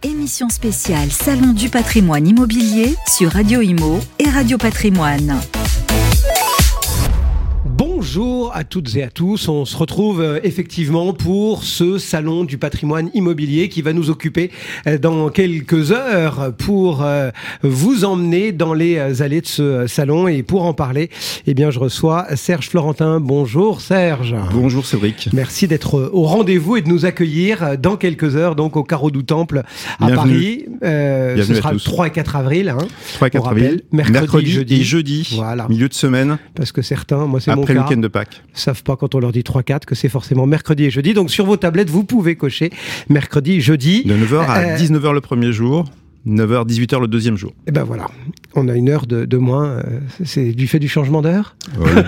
Émission spéciale Salon du patrimoine immobilier sur Radio Imo et Radio Patrimoine. Bonjour à toutes et à tous, on se retrouve effectivement pour ce salon du patrimoine immobilier qui va nous occuper dans quelques heures pour vous emmener dans les allées de ce salon. Et pour en parler, eh bien, je reçois Serge Florentin. Bonjour Serge. Bonjour Cédric. Merci d'être au rendez-vous et de nous accueillir dans quelques heures donc au Carreau du Temple à Paris. Ce sera le 3 et 4 avril. 3 et 4 avril, mercredi jeudi. Et jeudi, voilà. Milieu de semaine. Parce que certains, moi c'est mon cas, après le week-end de Pâques, savent pas quand on leur dit 3-4 que c'est forcément mercredi et jeudi. Donc sur vos tablettes, vous pouvez cocher mercredi, jeudi. De 9h à 19h le premier jour, 9h, 18h le deuxième jour. Et ben voilà, on a une heure de moins. C'est du fait du changement d'heure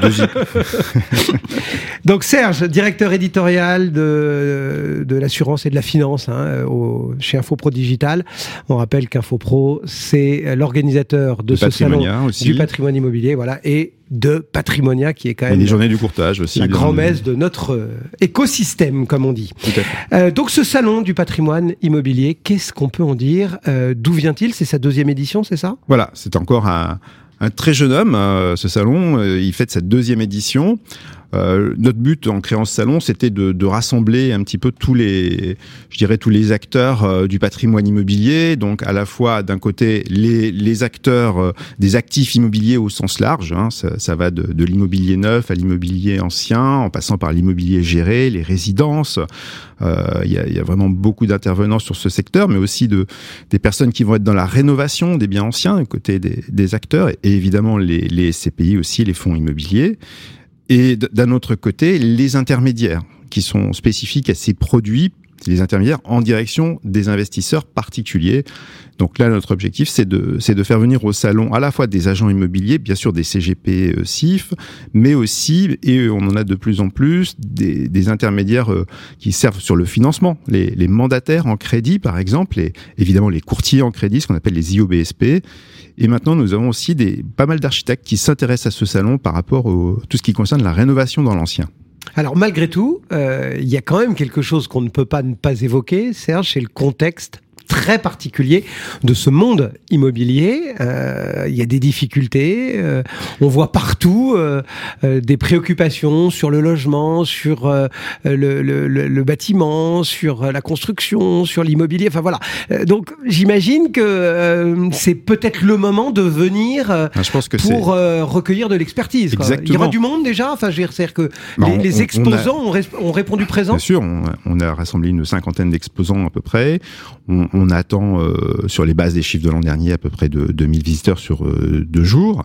Donc Serge, directeur éditorial de l'assurance et de la finance chez Infopro Digital. On rappelle qu'Infopro, c'est l'organisateur de ce salon du patrimoine immobilier, voilà, et de Patrimonia, qui est quand même les journées du courtage aussi, la grand-messe de notre écosystème, comme on dit. Tout à fait. Donc ce salon du patrimoine immobilier, qu'est-ce qu'on peut en dire? D'où vient-il? C'est sa 2e édition, c'est ça? Voilà, c'est encore un très jeune homme, ce salon. Il fête sa 2e édition. Notre but en créant ce salon, c'était de rassembler un petit peu tous les acteurs du patrimoine immobilier. Donc à la fois d'un côté les acteurs des actifs immobiliers au sens large, ça va de l'immobilier neuf à l'immobilier ancien, en passant par l'immobilier géré, les résidences. Il y a vraiment beaucoup d'intervenants sur ce secteur, mais aussi des personnes qui vont être dans la rénovation des biens anciens, du côté des acteurs, et évidemment les SCPI aussi, les fonds immobiliers. Et d'un autre côté, les intermédiaires qui sont spécifiques à ces produits, les intermédiaires en direction des investisseurs particuliers. Donc là, notre objectif, c'est de faire venir au salon à la fois des agents immobiliers, bien sûr des CGP CIF, mais aussi, et on en a de plus en plus, des intermédiaires qui servent sur le financement, les mandataires en crédit par exemple, et évidemment les courtiers en crédit, ce qu'on appelle les IOBSP. Et maintenant, nous avons aussi pas mal d'architectes qui s'intéressent à ce salon par rapport à tout ce qui concerne la rénovation dans l'ancien. Alors malgré tout, il y a quand même quelque chose qu'on ne peut pas ne pas évoquer, Serge, c'est le contexte très particulier de ce monde immobilier. Il y a des difficultés, on voit partout des préoccupations sur le logement, sur le bâtiment, sur la construction, sur l'immobilier, enfin voilà. Donc j'imagine que c'est peut-être le moment de venir je pense que pour recueillir de l'expertise. Il y aura du monde déjà, enfin je veux dire, c'est-à-dire que les exposants ont répondu présent. Bien sûr, on a rassemblé une 50aine d'exposants à peu près. On attend, sur les bases des chiffres de l'an dernier, à peu près de 2000 visiteurs sur 2 jours.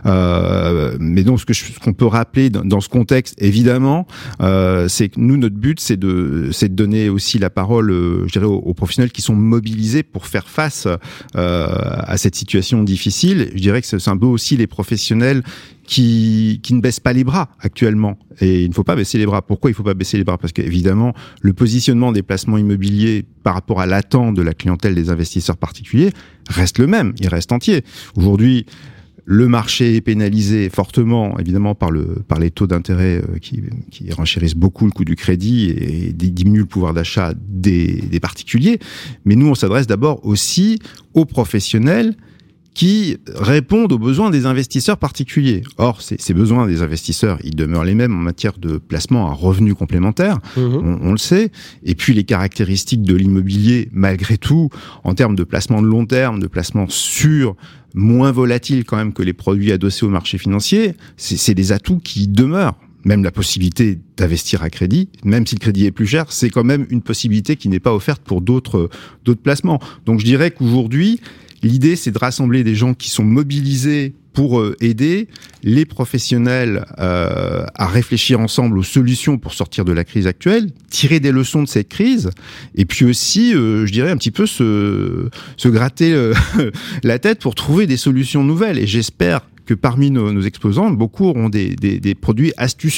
Mais donc, ce qu'on peut rappeler dans ce contexte, évidemment, c'est que nous, notre but, c'est de donner aussi la parole, je dirais, aux professionnels qui sont mobilisés pour faire face à cette situation difficile. Je dirais que c'est un peu aussi les professionnels qui ne baissent pas les bras actuellement. Et il ne faut pas baisser les bras. Pourquoi il ne faut pas baisser les bras? Parce qu'évidemment, le positionnement des placements immobiliers par rapport à l'attente de la clientèle des investisseurs particuliers reste le même, il reste entier. Aujourd'hui, le marché est pénalisé fortement, évidemment, par les taux d'intérêt qui renchérissent beaucoup le coût du crédit et diminuent le pouvoir d'achat des particuliers. Mais nous, on s'adresse d'abord aussi aux professionnels qui répondent aux besoins des investisseurs particuliers. Or, ces besoins des investisseurs, ils demeurent les mêmes en matière de placement à revenus complémentaires, on le sait. Et puis, les caractéristiques de l'immobilier, malgré tout, en termes de placement de long terme, de placement sûr, moins volatile quand même que les produits adossés au marché financier, c'est des atouts qui demeurent. Même la possibilité d'investir à crédit, même si le crédit est plus cher, c'est quand même une possibilité qui n'est pas offerte pour d'autres placements. Donc, je dirais qu'aujourd'hui, l'idée, c'est de rassembler des gens qui sont mobilisés pour aider les professionnels à réfléchir ensemble aux solutions pour sortir de la crise actuelle, tirer des leçons de cette crise, et puis aussi, je dirais, un petit peu se gratter la tête pour trouver des solutions nouvelles. Et j'espère que parmi nos exposants, beaucoup auront des produits astucieux.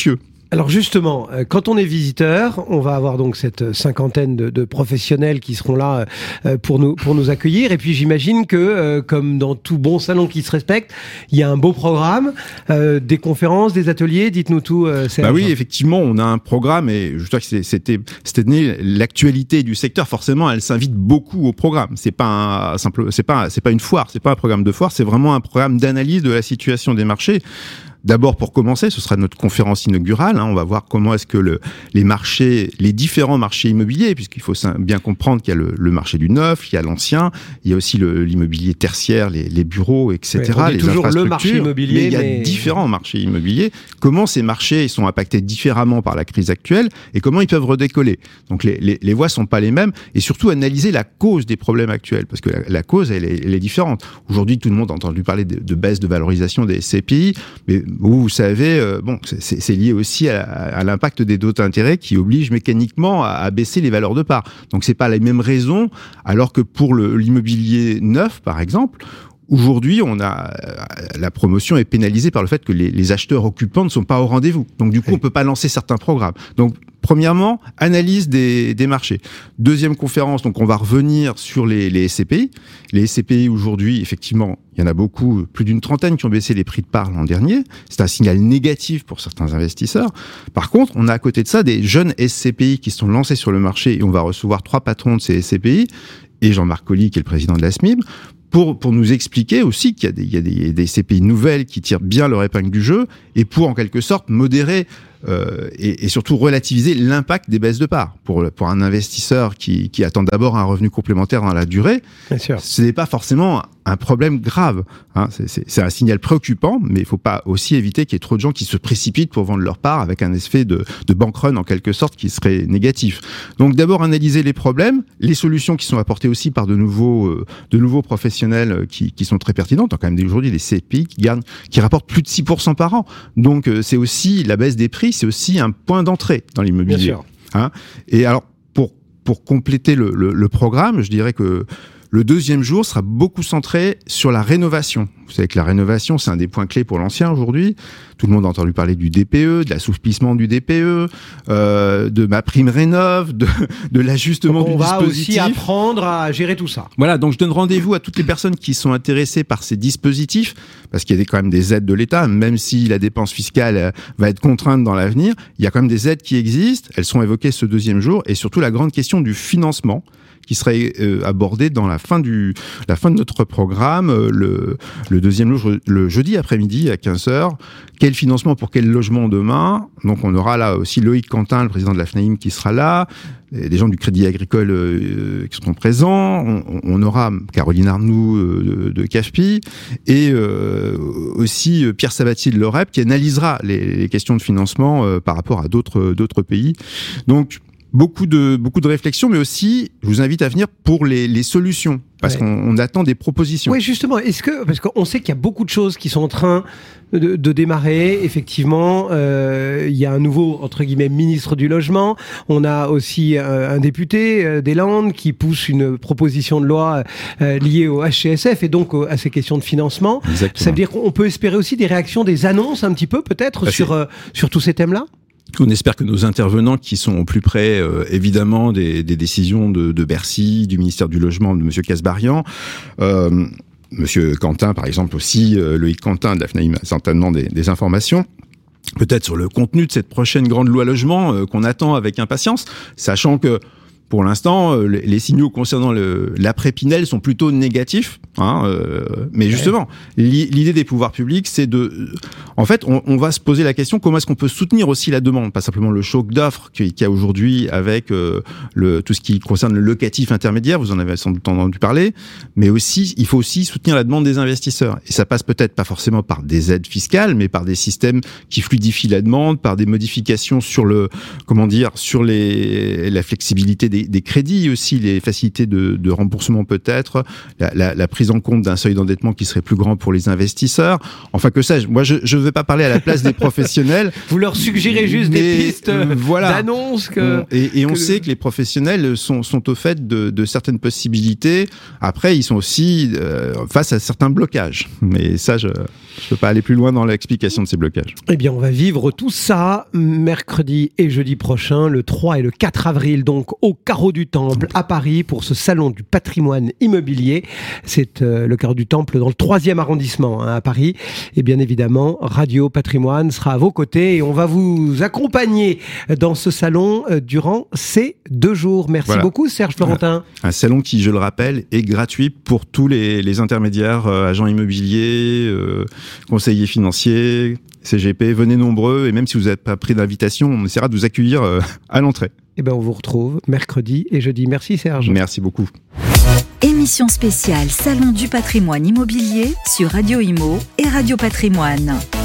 Alors justement, quand on est visiteur, on va avoir donc cette cinquantaine de professionnels qui seront là pour nous accueillir. Et puis j'imagine que, comme dans tout bon salon qui se respecte, il y a un beau programme, des conférences, des ateliers. Dites-nous tout, Serge. Bah oui, effectivement, on a un programme et je dois que c'était l'actualité du secteur. Forcément, elle s'invite beaucoup au programme. C'est pas une foire, c'est pas un programme de foire, c'est vraiment un programme d'analyse de la situation des marchés. D'abord, pour commencer, ce sera notre conférence inaugurale. On va voir comment est-ce que les différents marchés immobiliers, puisqu'il faut bien comprendre qu'il y a le marché du neuf, il y a l'ancien, il y a aussi l'immobilier tertiaire, les bureaux, etc. Oui, on dit les toujours infrastructures. le marché immobilier, mais il y a différents marchés immobiliers. Comment ces marchés sont impactés différemment par la crise actuelle et comment ils peuvent redécoller. Donc les voies sont pas les mêmes et surtout analyser la cause des problèmes actuels, parce que la cause elle est différente. Aujourd'hui, tout le monde a entendu parler de baisse de valorisation des SCPI, mais vous savez, c'est lié aussi à l'impact des taux d'intérêt qui obligent mécaniquement à baisser les valeurs de part. Donc c'est pas les mêmes raisons, alors que pour l'immobilier neuf, par exemple, aujourd'hui, la promotion est pénalisée par le fait que les acheteurs occupants ne sont pas au rendez-vous. Donc du coup, on peut pas lancer certains programmes. Donc premièrement, analyse des marchés. Deuxième conférence, donc on va revenir sur les SCPI. Les SCPI aujourd'hui, effectivement, il y en a beaucoup, plus d'une trentaine qui ont baissé les prix de part l'an dernier. C'est un signal négatif pour certains investisseurs. Par contre, on a à côté de ça des jeunes SCPI qui sont lancés sur le marché et on va recevoir 3 patrons de ces SCPI et Jean-Marc Colly qui est le président de la SMIB. Pour nous expliquer aussi qu'il y a des SCPI nouvelles qui tirent bien leur épingle du jeu et pour en quelque sorte modérer et surtout relativiser l'impact des baisses de parts. Pour un investisseur qui attend d'abord un revenu complémentaire dans la durée, bien sûr, ce n'est pas forcément un problème grave. C'est un signal préoccupant, mais il ne faut pas aussi éviter qu'il y ait trop de gens qui se précipitent pour vendre leur part avec un effet de bank run en quelque sorte qui serait négatif. Donc d'abord analyser les problèmes, les solutions qui sont apportées aussi par de nouveaux professionnels qui sont très pertinentes. Quand même aujourd'hui des CPI qui rapportent plus de 6% par an. Donc c'est aussi la baisse des prix, c'est aussi un point d'entrée dans l'immobilier. Bien sûr. Et alors pour compléter le programme, je dirais que le deuxième jour sera beaucoup centré sur la rénovation. Vous savez que la rénovation, c'est un des points clés pour l'ancien aujourd'hui. Tout le monde a entendu parler du DPE, de l'assouplissement du DPE, de ma prime rénov, de l'ajustement du dispositif. On va aussi apprendre à gérer tout ça. Voilà, donc je donne rendez-vous à toutes les personnes qui sont intéressées par ces dispositifs, parce qu'il y a quand même des aides de l'État, même si la dépense fiscale va être contrainte dans l'avenir, il y a quand même des aides qui existent, elles sont évoquées ce deuxième jour, et surtout la grande question du financement, qui serait abordé dans la fin de notre programme, le deuxième jour, le jeudi après-midi à 15h. Quel financement pour quel logement demain? Donc on aura là aussi Loïc Quentin, le président de la FNAIM, qui sera là, des gens du Crédit Agricole qui seront présents. On aura Caroline Arnoux de CAFPI et aussi Pierre Sabatier de l'OREP qui analysera les questions de financement par rapport à d'autres pays. Donc beaucoup de réflexions, mais aussi, je vous invite à venir pour les solutions, parce qu'on attend des propositions. Oui, justement, parce qu'on sait qu'il y a beaucoup de choses qui sont en train de démarrer, effectivement, il y a un nouveau, entre guillemets, ministre du logement, on a aussi un député des Landes qui pousse une proposition de loi liée au HCSF et donc à ces questions de financement. Exactement. Ça veut dire qu'on peut espérer aussi des réactions, des annonces un petit peu, peut-être, sur tous ces thèmes-là? On espère que nos intervenants qui sont au plus près, évidemment, des décisions de Bercy, du ministère du Logement, de Monsieur Kasbarian, Monsieur Quentin, par exemple aussi, Loïc Quentin de la FNAIM a certainement des informations. Peut-être sur le contenu de cette prochaine grande loi logement qu'on attend avec impatience, sachant que pour l'instant, les signaux concernant l'après-Pinel sont plutôt négatifs. Mais justement, l'idée des pouvoirs publics, c'est en fait, on va se poser la question comment est-ce qu'on peut soutenir aussi la demande, pas simplement le choc d'offres qu'il y a aujourd'hui avec tout ce qui concerne le locatif intermédiaire. Vous en avez sans doute entendu parler, mais aussi, il faut aussi soutenir la demande des investisseurs. Et ça passe peut-être pas forcément par des aides fiscales, mais par des systèmes qui fluidifient la demande, par des modifications sur sur la flexibilité des crédits aussi, les facilités de remboursement peut-être, la prise en compte d'un seuil d'endettement qui serait plus grand pour les investisseurs. Enfin, que sais-je, moi je ne vais pas parler à la place des professionnels. Vous leur suggérez juste des pistes d'annonces et on sait que les professionnels sont au fait de certaines possibilités. Après, ils sont aussi face à certains blocages. Mais ça, Je peux pas aller plus loin dans l'explication de ces blocages. Eh bien, on va vivre tout ça mercredi et jeudi prochain, le 3 et le 4 avril, donc au Carreau du Temple à Paris pour ce salon du patrimoine immobilier. C'est le Carreau du Temple dans le 3e arrondissement à Paris. Et bien évidemment, Radio Patrimoine sera à vos côtés et on va vous accompagner dans ce salon durant ces 2 jours. Merci beaucoup Serge Florentin. Un salon qui, je le rappelle, est gratuit pour tous les intermédiaires, agents immobiliers, conseillers financiers, CGP. Venez nombreux et même si vous n'êtes pas pris d'invitation, on essaiera de vous accueillir à l'entrée. Eh bien, on vous retrouve mercredi et jeudi. Merci Serge. Merci beaucoup. Émission spéciale Salon du patrimoine immobilier sur Radio Imo et Radio Patrimoine.